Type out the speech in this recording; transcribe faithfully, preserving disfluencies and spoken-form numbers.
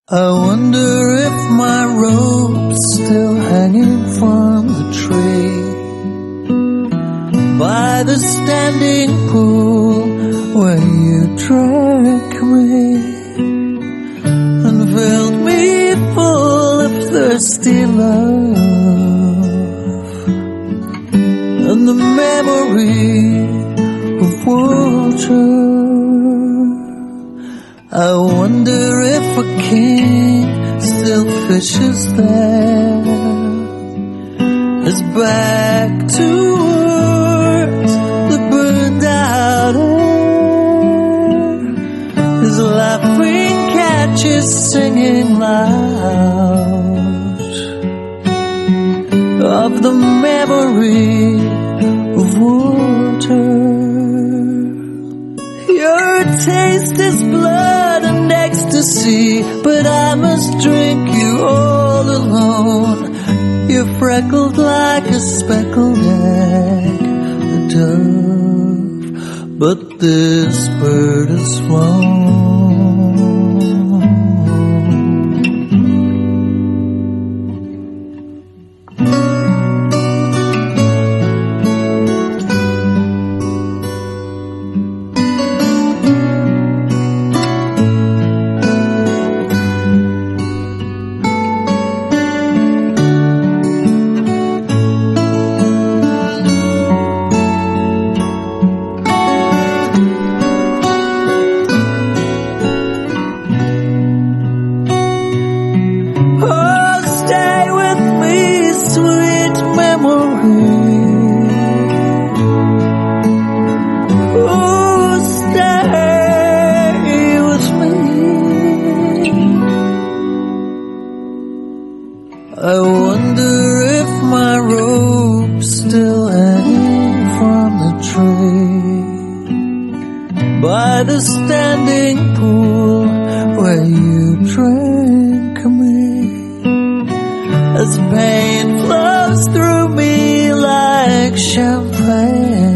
I wonder if my rope's still hanging from the tree by the standing pool where you drank me and filled me full of thirsty love and the memory of water. I wonder if a king still fishes there, his back towards the burned out air, his laughing catches singing loud of the memory of water. Your taste is blood and ecstasy, but I must drink you all alone. You're freckled like a speckled egg, a dove, but this bird has flown. I wonder if my rope's still hanging from the tree by the standing pool where you drank me, as pain flows through me like champagne.